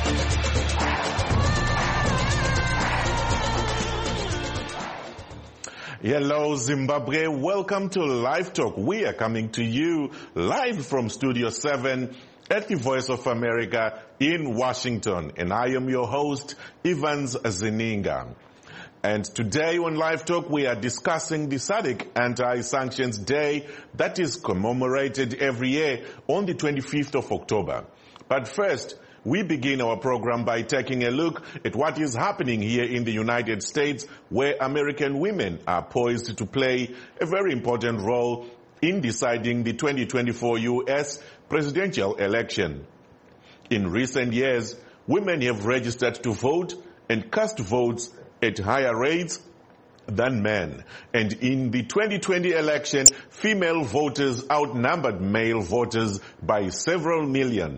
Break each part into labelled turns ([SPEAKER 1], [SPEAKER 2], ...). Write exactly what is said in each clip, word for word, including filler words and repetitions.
[SPEAKER 1] Hello Zimbabwe, welcome to Live Talk. We are coming to you live from Studio seven at the Voice of America in Washington. And I am your host, Evans Zininga. And today on Live Talk we are discussing the S A D C Anti-Sanctions Day that is commemorated every year on the twenty-fifth of October. But first, we begin our program by taking a look at what is happening here in the United States, where American women are poised to play a very important role in deciding the twenty twenty-four U S presidential election. In recent years, women have registered to vote and cast votes at higher rates than men. And in the twenty twenty election, female voters outnumbered male voters by several million.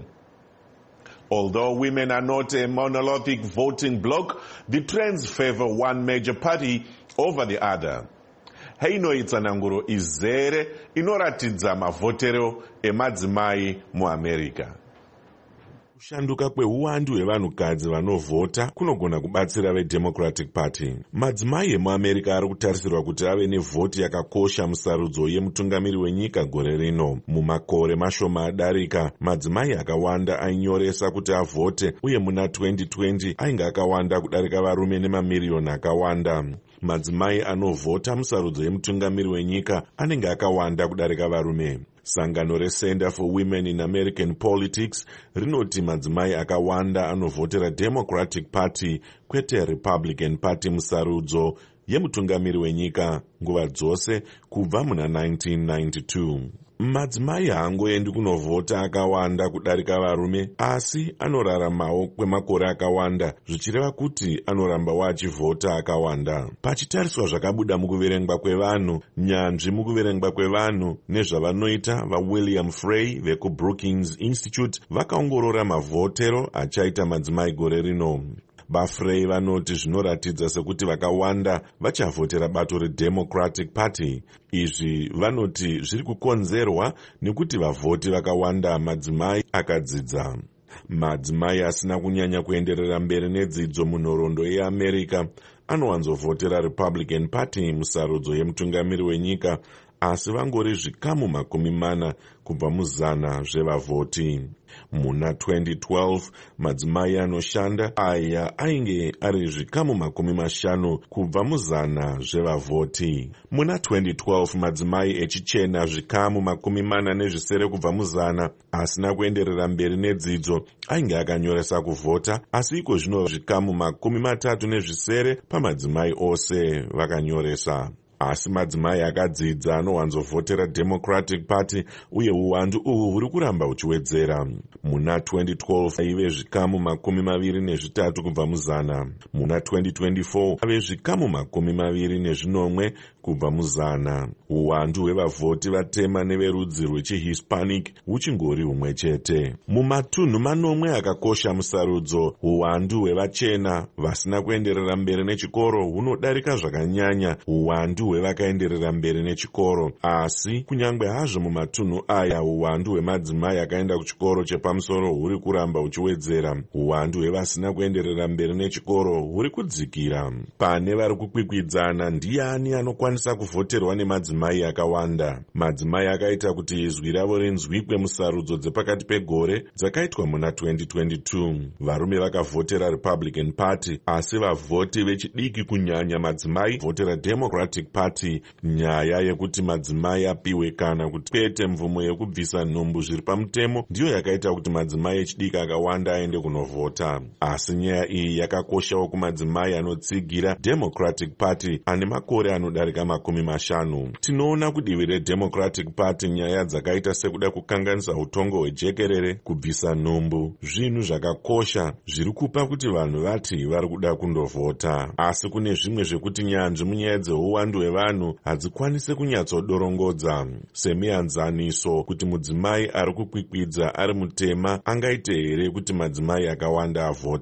[SPEAKER 1] Although women are not a monolithic voting bloc, the trends favor one major party over the other. Heino itsananguro izere inoratidza mavhotero emadzimai muAmerica.
[SPEAKER 2] Kushanduka kweuwandu hwevanhukadzi vanovhota kunogona kubatsira veDemocratic Party. Madzimai emuAmerica ari kutarisirwa kuti ave nevhoti yakakosha musarudzo yemutungamiri wenyika gore rino. Mumakore mashoma adarika, madzimai akawanda ainyoresa kuti avhote, uye muna twenty twenty ainge akawanda kudarika varume nemamiriyoni akawanda. Madzimai anovhota musarudzo yemutungamiri wenyika anenge akawanda kudarika varume. Sangano reCenter for Women in American Politics rinoti madzimai akawanda anovhotera Democratic Party kwete Republican Party musarudzo yemutungamiri wenyika nguva dzose kubva muna nineteen ninety-two. Madzimai haangoendi kunovhota akawanda kudarika varume, asi anoraramawo kwemakore akawanda, zvichireva kuti anoramba achivhota akawanda. Pachitariswa zvakabuda mukuverengwa kwevanhu, nyanzvi mukuverengwa kwevanhu nezvavanoita, vaWilliam Frey vekuBrookings Institute vakaongorora mavhotero achaita madzimai gore rino. VaFrey vanoti zvinoratidza sekuti vakawanda vachavhotera bato reDemocratic Party. Izvi vanoti zviri kukonzerwa nekuti vavhoti vakawanda madzimai akadzidza. Madzimai asina kunyanya kuenderera mberi nedzidzo munhoroondo yeAmerica anowanzovhotera Republican Party musarudzo yemutungamiri wenyika, asi vangori zvikamu makumi mana kubva muzana zvevavhoti. Muna twenty twelve madzimai anoshanda aya ainge ari zvikamu makumi mashanu kubva muzana zvevavhoti. Muna twenty twelve madzimai echichena zvikamu makumi mana nezvisere kubva muzana asina kuenderera mberi nedzidzo ainge akanyoresa kuvhota, asi iko zvino zvikamu makumi matatu nezvisere pamadzimai ose vakanyoresa. Asi madzimai akadzidza anowanzovhotera Democratic Party, uye uwandu uhu huri kuramba huchiwedzera. Muna twenty twelve aive zvikamu makumi maviri nezvitatu kubva muzana. Muna twenty twenty-four ave zvikamu makumi maviri nezvinomwe kubva muzana. Uwandu hwevavhoti vatema neverudzi rwechiHispanic huchingori humwe chete. Mumatunhu manomwe akakosha musarudzo, uwandu hwevachena vasina kuenderera mberi nechikoro hunodarika zvakanyanya uwandu hwevakaenderera mberi nechikoro. Asi kunyangwe hazvo mumatunhu aya uwandu hwemadzimai akaenda kuchikoro chepamusoro huri kuramba huchiwedzera, uwandu hwevasina kuenderera mberi nechikoro huri kudzikira. Pane vari kukwikwidzana ndiani anokwanisa kuvhoterwa nemadzimai akawanda. Madzimai akaita kuti izwi ravo rinzwikwe musarudzo dzepakati pegore dzakaitwa muna twenty twenty-two. Varume vakavhotera Republican Party, asi vavhoti vechidiki kunyanya madzimai vhotera Democratic Party. Nyaya yekuti madzimai apiwe kana kuti kwete mvumo yekubvisa nhumbu zviri pamutemo ndiyo yakaita kuti madzimai echidiki akawanda aende kunovhota. Asi nyaya iyi yakakoshawo kumadzimai anotsigira Democratic Party ane makore anodarika makumi mashanu. Tinoona kudivi reDemocratic Party nyaya dzakaita sekuda kukanganisa utongo hwejekerere, kubvisa nhumbu, zvinhu zvakakosha zviri kupa kuti vanhu vati vari kuda kundovhota. Asi kune zvimwe zvekuti nyanzvi munyaya dzeuwandu hwevanhu hadzikwanise kunyatsodorongodza, semianzaniso kuti mudzimai ari kukwikwidza ari mutema angaite here kuti madzimai akawanda avhote.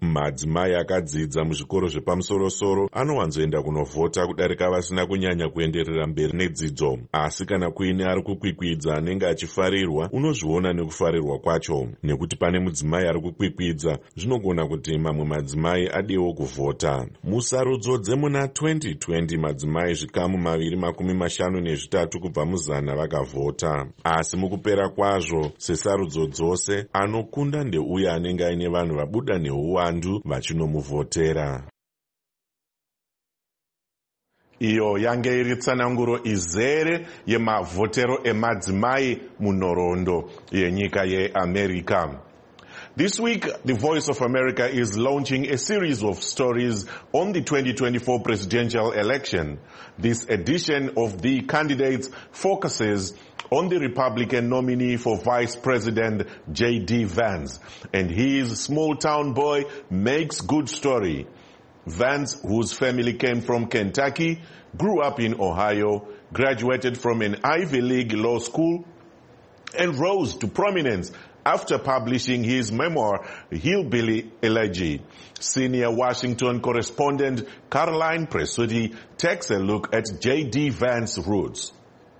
[SPEAKER 2] Madzimai akadzidza muzvikoro zvepamusoro-soro anowanzoenda kunovhota kudarika vasina kunyanya kuenderera mberi nedzidzo. Asi kana kuine ari kukwikwidza anenge achifarirwa, unozviona nekufarirwa kwacho. Nekuti pane mudzimai ari kukwikwidza, zvinogona kuti mamwe madzimai adiwo kuvhota. Musarudzo dzemuna twenty twenty madzimai zvikamu maviri makumi mashanu nezvitatu kubva muzana vakavhota. Asi mukupera kwazvo, sesarudzo dzose, anokunda ndeuya anenge aine vanhu vabuda neuwandu vachinomuvhotera.
[SPEAKER 1] Iyo yange iri tsananguro izere yemavhotero emadzimai munhoroondo yenyika yeAmerica. This week, the Voice of America is launching a series of stories on the twenty twenty-four presidential election. This edition of The Candidates focuses on the Republican nominee for Vice President J D Vance, and his small-town boy makes good story. Vance, whose family came from Kentucky, grew up in Ohio, graduated from an Ivy League law school, and rose to prominence after publishing his memoir, Hillbilly Elegy. Senior Washington correspondent Caroline Presutti takes a look at J D Vance's roots.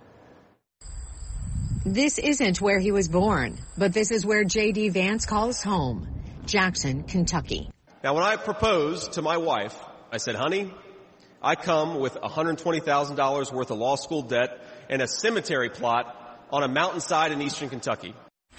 [SPEAKER 3] This isn't where he was born, but this is where J D Vance calls home, Jackson, Kentucky.
[SPEAKER 4] Now, when I proposed to my wife, I said, honey, I come with one hundred twenty thousand dollars worth of law school debt and a cemetery plot on a mountainside in eastern Kentucky.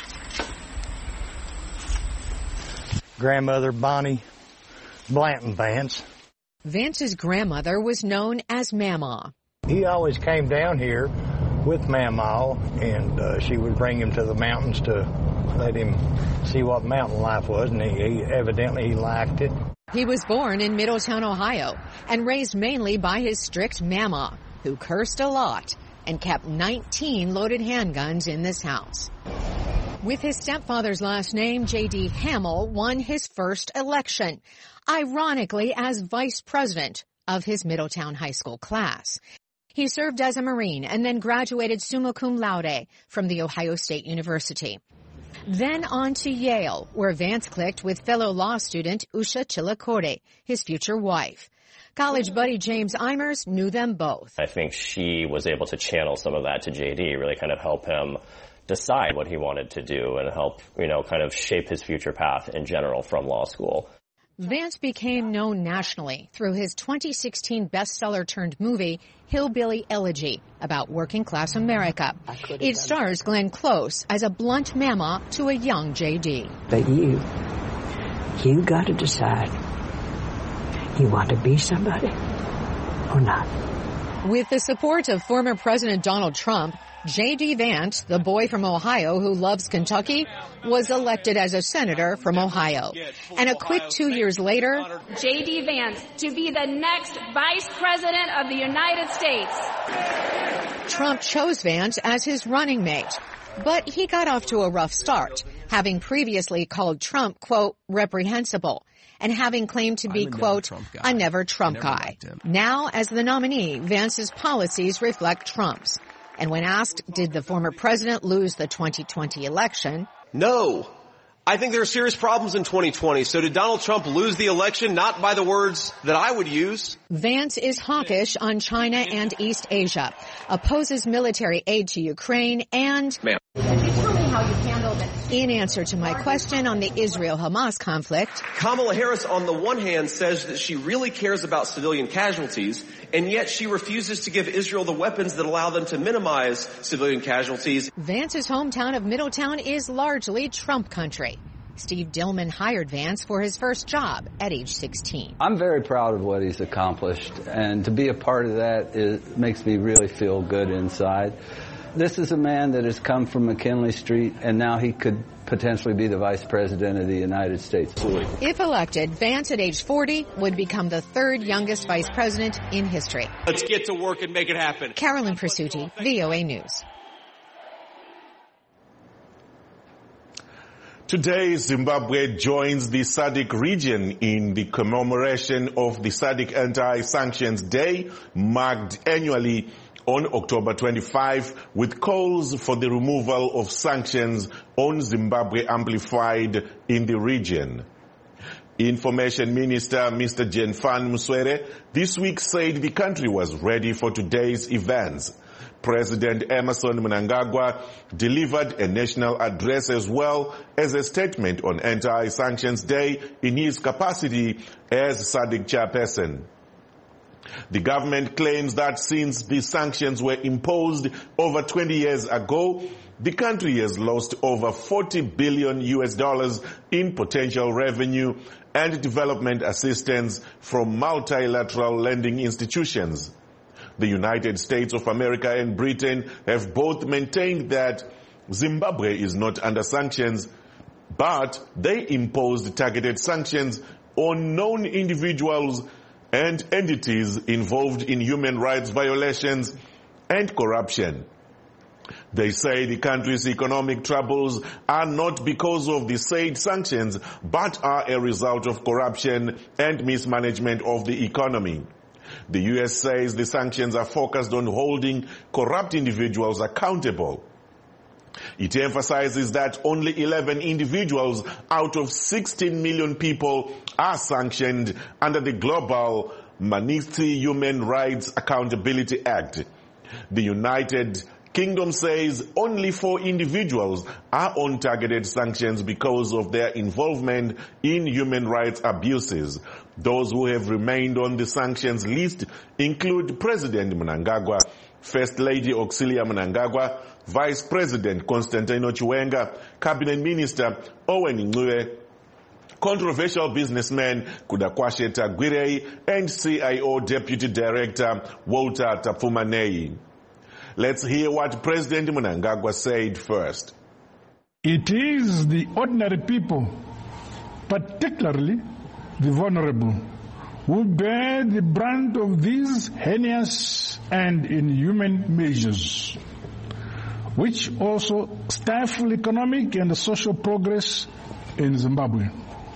[SPEAKER 5] Grandmother Bonnie Blanton Vance.
[SPEAKER 3] Vance's grandmother was known as Mama.
[SPEAKER 5] He always came down here with Mama, and uh, she would bring him to the mountains to let him see what mountain life was, and he, he evidently he liked it.
[SPEAKER 3] He was born in Middletown, Ohio, and raised mainly by his strict Mama, who cursed a lot and kept nineteen loaded handguns in this house. With his stepfather's last name, J D Hamill won his first election, ironically as vice president of his Middletown high school class. He served as a Marine and then graduated summa cum laude from The Ohio State University. Then on to Yale, where Vance clicked with fellow law student Usha Chilakode, his future wife. College buddy James Eimers knew them both.
[SPEAKER 6] I think she was able to channel some of that to J D, really kind of help him decide what he wanted to do and help, you know, kind of shape his future path in general from law school.
[SPEAKER 3] Vance became known nationally through his twenty sixteen bestseller-turned movie, Hillbilly Elegy, about working-class America. It stars Glenn Close as a blunt mama to a young J D.
[SPEAKER 7] But you, you got to decide. You want to be somebody or not?
[SPEAKER 3] With the support of former President Donald Trump, J D Vance, the boy from Ohio who loves Kentucky, was elected as a senator from Ohio. And a quick two years later,
[SPEAKER 8] J D Vance to be the next Vice President of the United States.
[SPEAKER 3] Trump chose Vance as his running mate. But he got off to a rough start, having previously called Trump, quote, reprehensible, and having claimed to be, quote, a never Trump guy. Now, as the nominee, Vance's policies reflect Trump's. And when asked, did the former president lose the twenty twenty election?
[SPEAKER 4] No. I think there are serious problems in twenty twenty. So did Donald Trump lose the election? Not by the words that I would use.
[SPEAKER 3] Vance is hawkish on China and East Asia, opposes military aid to Ukraine, and...
[SPEAKER 4] Ma'am.
[SPEAKER 3] Can you tell me how you handled it? In answer to my question on the Israel-Hamas conflict...
[SPEAKER 4] Kamala Harris, on the one hand, says that she really cares about civilian casualties, and yet she refuses to give Israel the weapons that allow them to minimize civilian casualties.
[SPEAKER 3] Vance's hometown of Middletown is largely Trump country. Steve Dillman hired Vance for his first job at age sixteen.
[SPEAKER 9] I'm very proud of what he's accomplished, and to be a part of that is, makes me really feel good inside. This is a man that has come from McKinley Street, and now he could potentially be the Vice President of the United States.
[SPEAKER 3] If elected, Vance at age forty would become the third youngest Vice President in history.
[SPEAKER 4] Let's get to work and make it happen.
[SPEAKER 3] Carolyn Presutti, V O A News.
[SPEAKER 1] Today, Zimbabwe joins the S A D C region in the commemoration of the S A D C Anti-Sanctions Day, marked annually on October twenty-fifth, with calls for the removal of sanctions on Zimbabwe amplified in the region. Information Minister Mister Jenfan Muswere this week said the country was ready for today's events. President Emmerson Mnangagwa delivered a national address as well as a statement on Anti-Sanctions Day in his capacity as S A D C chairperson. The government claims that since the sanctions were imposed over twenty years ago, the country has lost over forty billion U S dollars in potential revenue and development assistance from multilateral lending institutions. The United States of America and Britain have both maintained that Zimbabwe is not under sanctions, but they imposed targeted sanctions on known individuals and entities involved in human rights violations and corruption. They say the country's economic troubles are not because of the said sanctions, but are a result of corruption and mismanagement of the economy. The U S says the sanctions are focused on holding corrupt individuals accountable. It emphasizes that only eleven individuals out of sixteen million people are sanctioned under the Global Magnitsky Human Rights Accountability Act. The United Kingdom says only four individuals are on targeted sanctions because of their involvement in human rights abuses. Those who have remained on the sanctions list include President Mnangagwa, First Lady Auxilia Mnangagwa, Vice President Constantino Chiwenga, Cabinet Minister Owen Ncube, controversial businessman Kudakwashe Tagwirei, and C I O Deputy Director Walter Tafumanei. Let's hear what President Mnangagwa said first.
[SPEAKER 10] It is the ordinary people, particularly the vulnerable, who bear the brunt of these heinous and inhuman measures, which also stifle economic and social progress in Zimbabwe.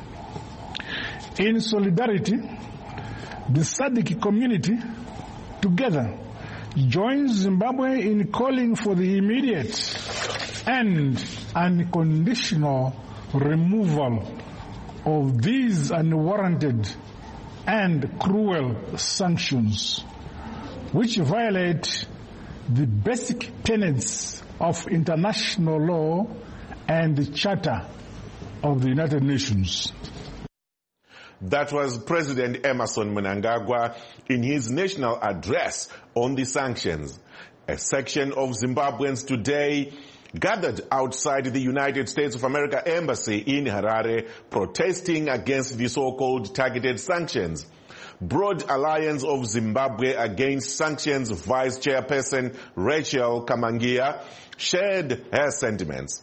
[SPEAKER 10] In solidarity, the S A D C community together joins Zimbabwe in calling for the immediate and unconditional removal of these unwarranted and cruel sanctions, which violate the basic tenets of international law and the Charter of the United Nations.
[SPEAKER 1] That was President Emmerson Mnangagwa in his national address on the sanctions. A section of Zimbabweans today gathered outside the United States of America Embassy in Harare protesting against the so-called targeted sanctions. Broad Alliance of Zimbabwe Against Sanctions Vice Chairperson Rachel Kamangia shared her sentiments.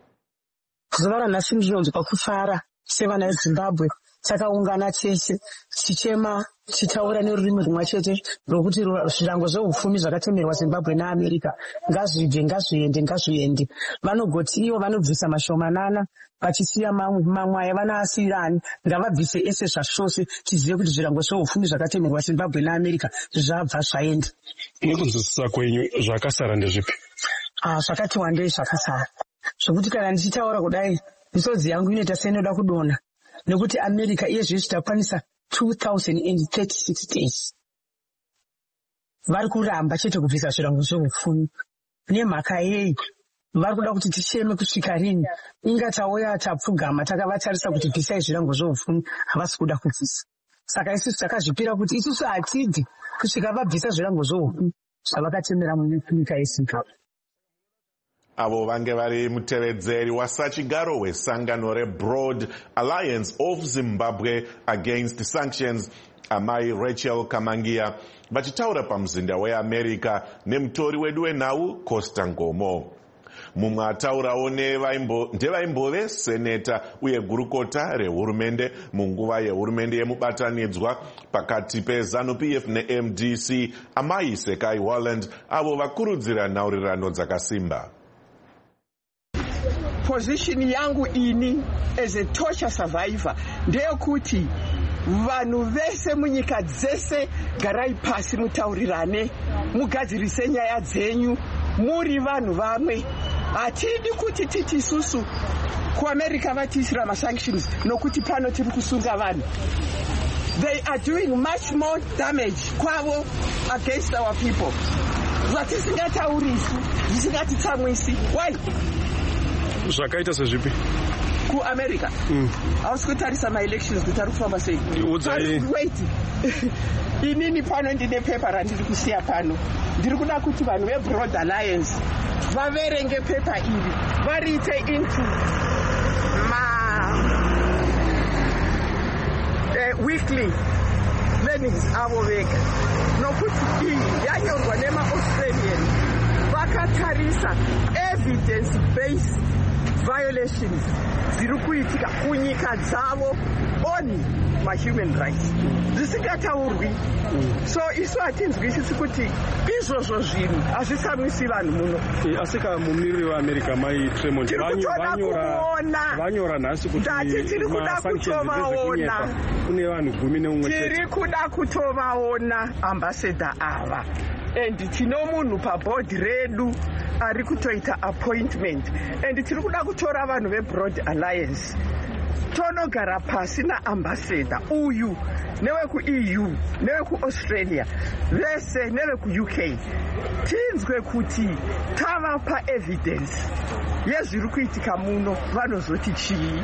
[SPEAKER 11] Takaungana chese tichema tichaura nerurimi rumwe chete rokuti zvirango zveupfumi zvakatemerwa Zimbabwe naAmerica ngazvibve ngazviende ngazviende vanogoti ivo vanobvisa mashomanana vachisiya mamwe avanoasirani ngavabvise ese zvashose tizive kuti zvirango zveupfumi zvakatemerwa Zimbabwe naAmerica zvabva zvaenda.
[SPEAKER 12] Nekunzwisisa kwenyu zvakasara ndezvipi?
[SPEAKER 11] Ah, zvakati wandei zvakasara zvokuti kana ndichitaura kudai misodzi yangu inoita seinoda kudonha. Nekuti America iye zvizvi takwanisa two thousand thirty-six days. Vari kuramba chete kubvisa zvirango zveupfumi. Nemhaka yei vari kuda kuti ticheme kusvika rini? Inga tauya tapfugama takavatarisa kuti bvisai zvirango zveupfumi havasi kuda kubvisa. Saka isusu takazvipira kuti isusu hatidi kusvika vabvisa zvirango zveupfumi zvavakatemera munyika yeZimbabwe.
[SPEAKER 1] Avo vange vari mutevedzeri wasachigaro wesangano reBroad Alliance of Zimbabwe Against Sanctions amai Rachel Kamangia vachitaura pamuzinda weAmerica nemutori wedu wenhau Costa Ngomo. Mumwe ataurawo ndevaimbove seneta uye gurukota rehurumende munguva yehurumende yemubatanidzwa pakati peZANU-P F neM D C amai Sekai Holland avo vakurudzira nhaurirano dzakasimba.
[SPEAKER 13] Position yangu ini as a torture survivor ndeyekuti vanhu vese munyika dzese garai pasi mutaurirane mugadzirise nyaya dzenyu muri vanhu vamwe hatidi kuti titi isusu kuamerica vatiisira masanctions nokuti pano tiri kusunga vanhu. They are doing much more damage kwavo against our people. Zvatisingataurisi, zvisingatitsamwisi. Why?
[SPEAKER 12] Zvakaita sezvipi?
[SPEAKER 13] Ku-America. Hausi kutarisa ma-elections kuti ari kufamba sei. Wait. Inini pano ndine pepa randiri kusiya pano. Ndiri kuda kuti vanhu veBroad Alliance vaverenge pepa iri. Variite into ma uh, weekly learnings avo vega. Nokuti iyi yanyorwa nema-Australian vakatarisa evidence-based violations ziri kuitika kunyika dzavo on ma-human rights zvisingataurwi. So isu hatinzwisisi kuti izvozvo zvinhu hazvitsamwisi vanhu muno.
[SPEAKER 12] Asika mumiriri weAmerica mai Tremont vanyora nhasi kuti
[SPEAKER 13] ndati tiri kuda kutovaona,
[SPEAKER 12] kune vanhu gumi neumwe chete.
[SPEAKER 13] Tiri kuda kutovaona ambassador ava, and tino munhu paboard redu ari kutoita appointment, and tiri kuda kutora vanhu veBroad Alliance tonogara pasi naambassador uyu neweku-E U neweku-Australia vese neweku-U K tinzwe kuti tavapa evidence yezviri kuitika muno vanozoti chii.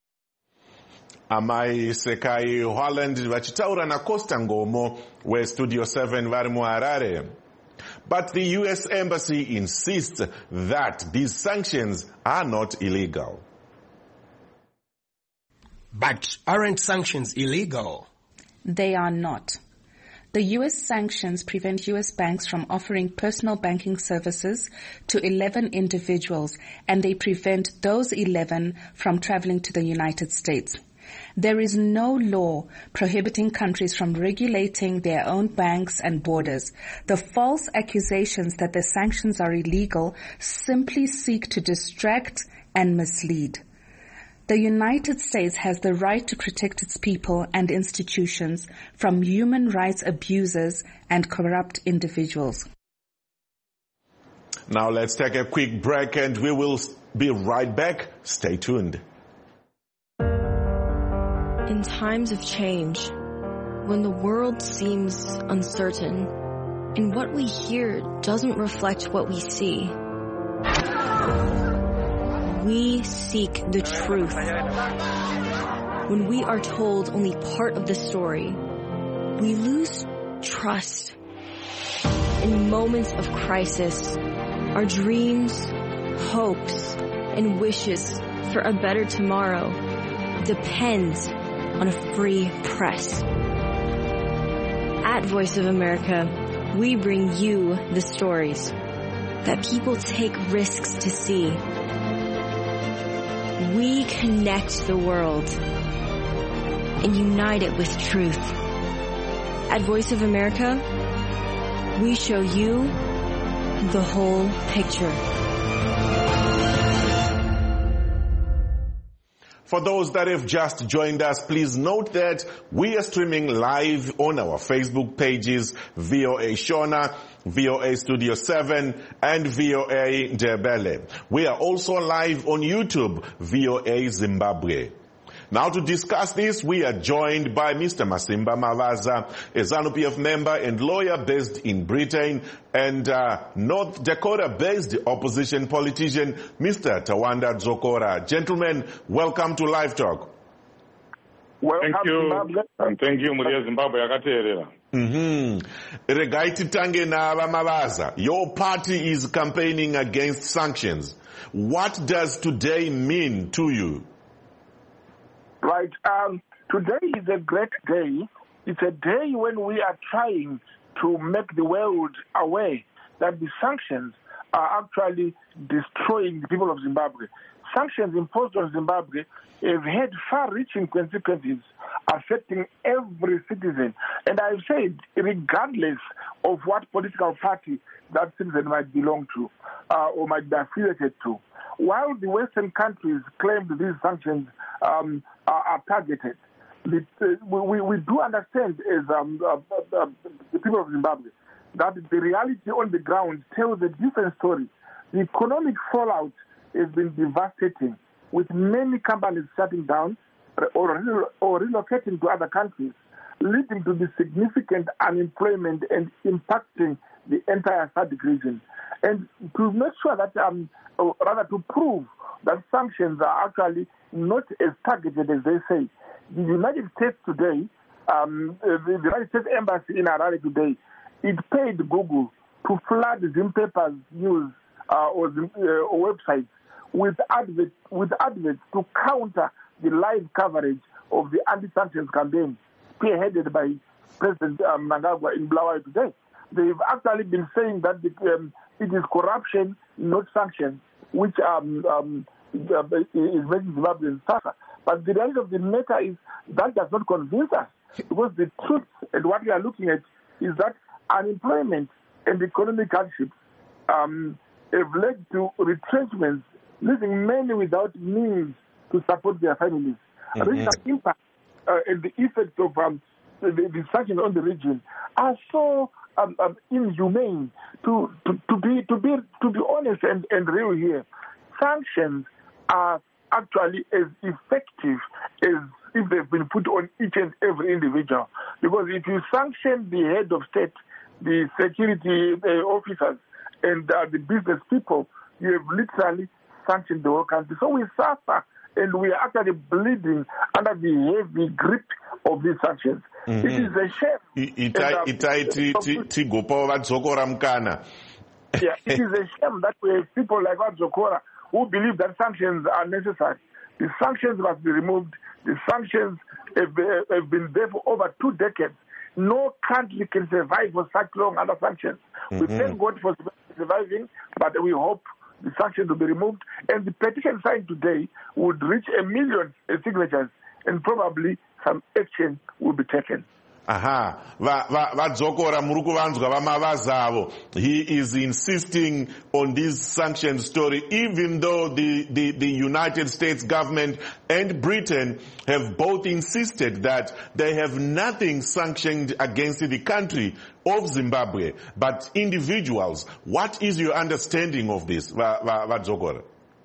[SPEAKER 1] Amai Sekai Holland vachitaura naCosta Ngomo weStudio seven vari muHarare. But the U S Embassy insists that these sanctions are not illegal.
[SPEAKER 14] But aren't sanctions illegal?
[SPEAKER 15] They are not. The U S sanctions prevent U S banks from offering personal banking services to eleven individuals, and they prevent those eleven from traveling to the United States. There is no law prohibiting countries from regulating their own banks and borders. The false accusations that the sanctions are illegal simply seek to distract and mislead. The United States has the right to protect its people and institutions from human rights abusers and corrupt individuals.
[SPEAKER 1] Now let's take a quick break and we will be right back. Stay tuned.
[SPEAKER 16] In times of change, when the world seems uncertain and what we hear doesn't reflect what we see, we seek the truth. When we are told only part of the story, we lose trust. In moments of crisis, our dreams, hopes, and wishes for a better tomorrow depends on a free press. At Voice of America, we bring you the stories that people take risks to see. We connect the world and unite it with truth. At Voice of America, we show you the whole picture.
[SPEAKER 1] For those that have just joined us, please note that we are streaming live on our Facebook pages, V O A Shona, V O A Studio seven, and V O A Ndebele. We are also live on YouTube, V O A Zimbabwe. Now to discuss this, we are joined by Mister Masimba Mavaza, a ZANU P F member and lawyer based in Britain, and uh, North Dakota-based opposition politician, Mister Tawanda Dzokora. Gentlemen, welcome to Live Talk.
[SPEAKER 17] Welcome, thank you, Zimbabwe. And thank you, Muria Zimbabwe.
[SPEAKER 1] Mm-hmm. Regaiti Tange na Mavaza, your party is campaigning against sanctions. What does today mean to you?
[SPEAKER 17] Right. Um, today is a great day. It's a day when we are trying to make the world aware that the sanctions are actually destroying the people of Zimbabwe. Sanctions imposed on Zimbabwe have had far-reaching consequences affecting every citizen. And I've said, regardless of what political party that citizen might belong to uh, or might be affiliated to. While the Western countries claim that these sanctions um, are, are targeted, the, uh, we, we do understand as um, uh, uh, the people of Zimbabwe that the reality on the ground tells a different story the economic fallout has been devastating, with many companies shutting down or, or relocating to other countries, leading to the significant unemployment and impacting the entire SADC region. And to make sure that, um, or rather to prove that sanctions are actually not as targeted as they say, the United States today, um, the United States Embassy in Harare today, it paid Google to flood Zimpapa's news uh, or, uh, or websites with adverts, with adverts to counter the live coverage of the anti-sanctions campaign spearheaded by President um, Mnangagwa in Bulawayo today. They've actually been saying that the, um, it is corruption, not sanctions, which um, um, uh, is making Zimbabweans suffer. But the reality of the matter is that does not convince us, because the truth and what we are looking at is that unemployment and economic hardships um, have led to retrenchments, leaving many without means to support their families. Mm-hmm. This impact uh, and the effect of um, the, the sanctions on the region are so um, um, inhumane. To, to, to be to be to be honest and, and real here, sanctions are actually as effective as if they've been put on each and every individual. Because if you sanction the head of state, the security uh, officers, and uh, the business people, you have literally sanctioned the whole country. So we suffer, and we are actually bleeding under the heavy grip of these sanctions. Mm-hmm. It is a shame. Yeah, it is a shame that we have people like Wadzokora who believe that sanctions are necessary. The sanctions must be removed. The sanctions have, have been there for over two decades. No country can survive for such long under sanctions. Mm-hmm. We thank God for surviving, but we hope the sanctions will be removed. And the petition signed today would reach a million signatures, and probably some action will be taken.
[SPEAKER 2] Aha, Vadzokora muri kuvanzwa vamavazavo. He is insisting on this sanction story, even though the, the, the United States government and Britain have both insisted that they have nothing sanctioned against the country of Zimbabwe, but individuals. What is your understanding of this, Vadzokora?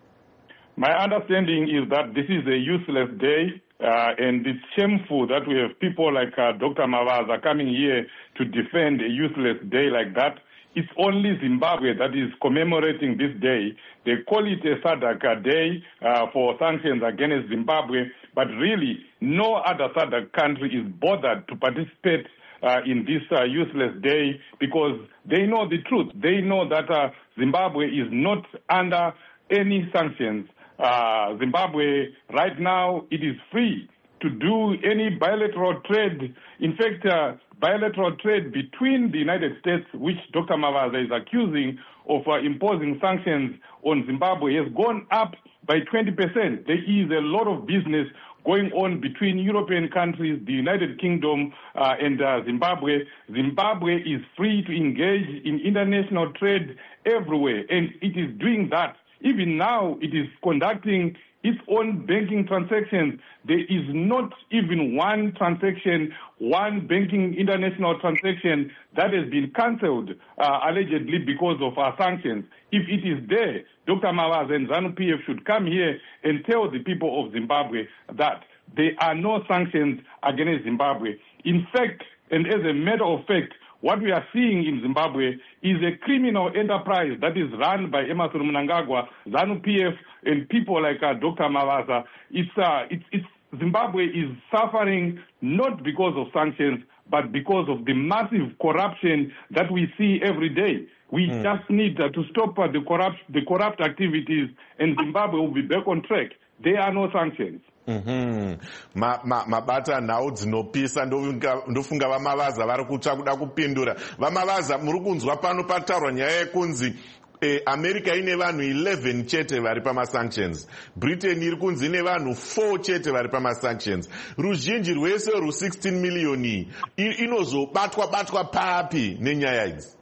[SPEAKER 18] My understanding is that this is a useless day. Uh, and it's shameful that we have people like uh, Doctor Mavaza coming here to defend a useless day like that. It's only Zimbabwe that is commemorating this day. They call it a SADC day uh, for sanctions against Zimbabwe, but really no other SADC country is bothered to participate uh, in this uh, useless day, because they know the truth. They know that uh, Zimbabwe is not under any sanctions. Uh, Zimbabwe, right now, it is free to do any bilateral trade. In fact, uh, bilateral trade between the United States, which Doctor Mavaza is accusing of uh, imposing sanctions on Zimbabwe, has gone up by twenty percent. There is a lot of business going on between European countries, the United Kingdom, uh, and uh, Zimbabwe. Zimbabwe is free to engage in international trade everywhere, and it is doing that. Even now, it is conducting its own banking transactions. There is not even one transaction, one banking international transaction that has been cancelled, uh, allegedly because of our sanctions. If it is there, Doctor Mavaza and ZANU-P F should come here and tell the people of Zimbabwe that there are no sanctions against Zimbabwe. In fact, and as a matter of fact, what we are seeing in Zimbabwe is a criminal enterprise that is run by Emmerson Mnangagwa, ZANU-P F, and people like uh, Doctor Mavaza. It's, uh, it's, it's, Zimbabwe is suffering not because of sanctions, but because of the massive corruption that we see every day. We mm. just need uh, to stop uh, the, corrupt, the corrupt activities, and Zimbabwe will be back on track. There are no sanctions.
[SPEAKER 2] Mm-hmm. ma, ma, mabata nhau dzinopisa ndofunga vamavaza vari kutsva kuda kupindura. Vamavaza, muri kunzwa pano pataurwa nyaya yekunzi eh, America ine vanhu eleven chete vari pamasanctions, Britain iri kunzi ine vanhu four chete vari pamasanctions. Ruzhinji rwese ru sixteen million inozobatwa batwa papi nenyaya idzi?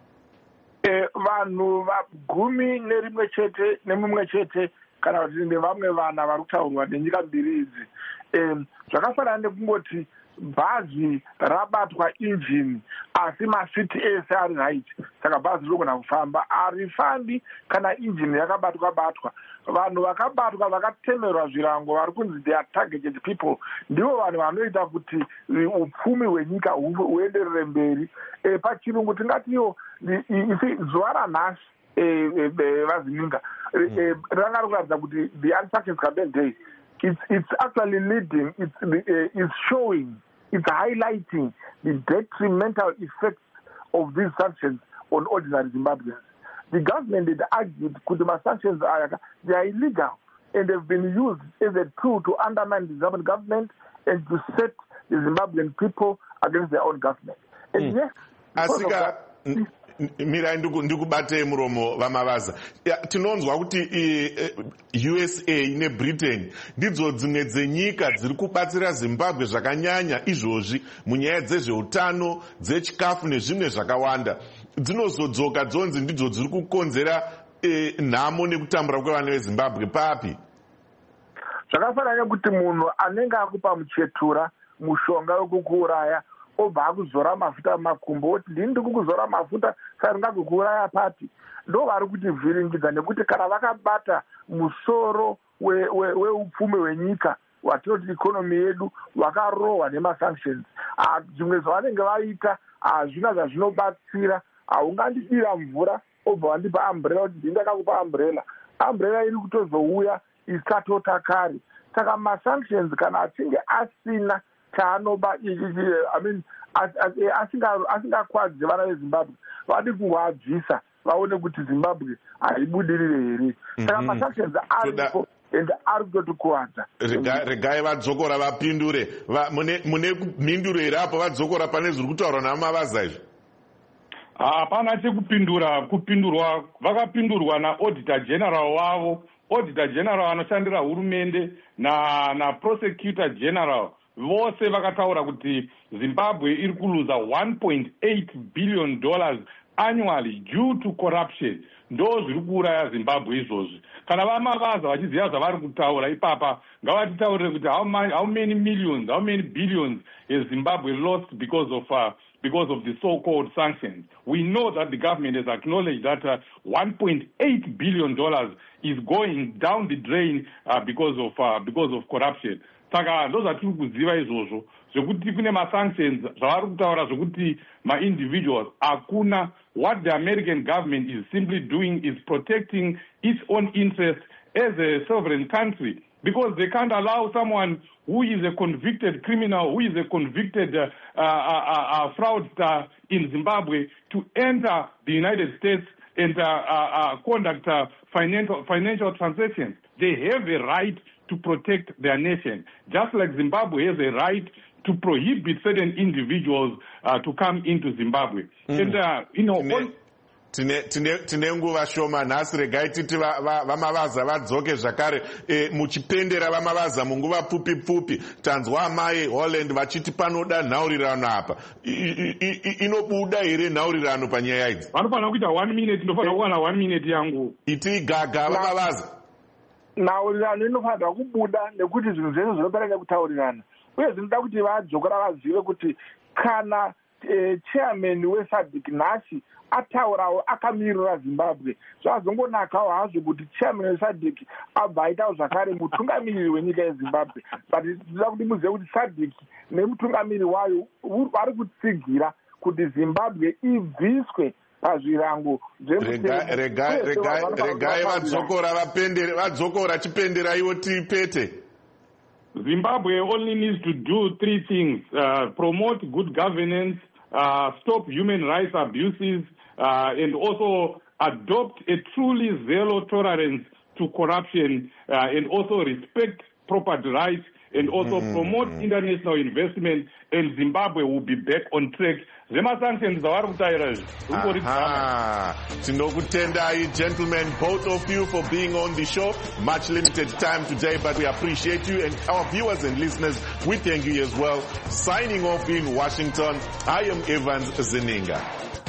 [SPEAKER 17] Eh, vanhu vagumi nerimwe chete nemumwe chete kana kuti nevamwe vana vari kutaurwa nenyika mbiri idzi. Zvakafanana nekungoti bhazi rabatwa injini asi masiti ese ari right. saka bhazi rinogona kufamba. Harifambi kana injini yakabatwa batwa. Vanhu vakabatwa vakatemerwa zvirango vari kunzi they are targeted people ndivo vanhu vanoita kuti upfumi hwenyika huenderere mberi. E, pachirungu tingatiwo zuva ranhasi vazininga ranga rikuratidza kuti the Anti-Sanctions Campaign Day it's, it's actually leading, it's, uh, it's showing, it's highlighting the detrimental effects of these sanctions on ordinary Zimbabweans. The government had argued that the sanctions are, they are illegal and they've been used as a tool to undermine the Zimbabwean government and to set the Zimbabwean people against their own government. And mm. yes,
[SPEAKER 2] Asika, mirai ndikubatei muromo vamavaza. Tinonzwa kuti U S A neBritain ndidzo dzimwe dzenyika dziri kubatsira Zimbabwe zvakanyanya izvozvi munyaya dzezveutano, dzechikafu nezvimwe zvakawanda. Dzinozodzoka dzonzi ndidzo dziri kukonzera nhamo nekutambura kwevana veZimbabwe papi?
[SPEAKER 17] Zvakafanana kuti munhu anenge akupa muchetura mushonga wekukuuraya obva akuzora mafuta mumakumbo oti ndini ndiri kukuzora mafuta saka ndingakukuuraya papi. Ndo vari kutivhiringidza nekuti kana vakabata musoro weupfumi hwenyika watinoti ikonomi yedu vakarohwa nemasanctions, zvimwe zvavanenge vaita hazvina zvazvinobatsira. Haungandidira mvura obva wandipa umbrella kuti ndindakakupa umbrella, umbrella iri kutozouya isatota kare. Saka masanctions kana achinge asina chaanoba I mean asingakwadzi vana veZimbabwe vadi kuwabvisa vaone kuti Zimbabwe haibudirire here. Saka masanctions aripo and ari kutotikuwadza.
[SPEAKER 2] Regai vadzokora vapindure mune mhinduro here apo vadzokora pane zviri kutaurwa namavaza izvi.
[SPEAKER 18] Hapana chekupindura, kupindurwa vakapindurwa naauditor general wavo. Auditor general anoshandira hurumende na na prosecutor general vose vakataura kuti Zimbabwe iri kuluza one point eight billion dollars annually due to corruption. Ndo zviri kuuraya Zimbabwe izvozvi. Kana vamavaza vachiziva zvavari kutaura ipapa ngavatitaurire kuti how many, how many millions, how many billions has Zimbabwe lost because of uh, because of the so-called sanctions. We know that the government has acknowledged that uh, one point eight billion dollars is going down the drain uh, because of uh, because of corruption. Saka ndo zvatiri kuziva izvozvo zvokuti kune masanctions zvavari kutaura zvokuti ma-individuals hakuna. What the American government is simply doing is protecting its own interest as a sovereign country, because they can't allow someone who is a convicted criminal, who is a convicted uh, uh, uh, uh, fraudster in Zimbabwe to enter the United States and uh, uh, uh, conduct uh, financial, financial transactions. They have a right to protect their nation, just like Zimbabwe has a right to prohibit certain individuals uh, to come into Zimbabwe. Mm. And, uh, you know, all
[SPEAKER 2] tine nguva shoma nhasi regai titi vamavaza vadzoke zvakare muchipendera vamavaza munguva pfupi pfupi. Tanzwa amai Holland vachiti panoda nhaurirano apa. Inobuda here nhaurirano panyaya idzi?
[SPEAKER 18] Vanofanira kuita one minute, ndofanira kuwana one minute yangu.
[SPEAKER 2] Iti gaga vamavaza.
[SPEAKER 17] Nhaurirano inofanira kubuda nekuti zvinhu zvese zvinopera nekutaurirana. Uye zvinoda kuti vadzokera vazive kuti kana chairman weSADC nhasi ataurawo akamirira Zimbabwe zvazongonakawo hazvo kuti chairman weSADC abva aitawo zvakare mutungamiriri wenyika yeZimbabwe. But tinoda kuti muzive kuti SADC nemutungamiriri wayo vari kutsigira kuti Zimbabwe ibviswe pazvirango
[SPEAKER 2] regai vadzokora vapendere vadzokora chipendera iwo tipete.
[SPEAKER 18] Zimbabwe only needs to do three things: uh, promote good governance, uh, stop human rights abuses, uh, and also adopt a truly zero tolerance to corruption, uh, and also respect property rights, and also mm. promote international investment, and Zimbabwe will be back on track.
[SPEAKER 2] Tinokutendai, gentlemen, both of you, for being on the show. Much limited time today, but we appreciate you, and our viewers and listeners, we thank you as well. Signing off in Washington, I am Evans Zeninga.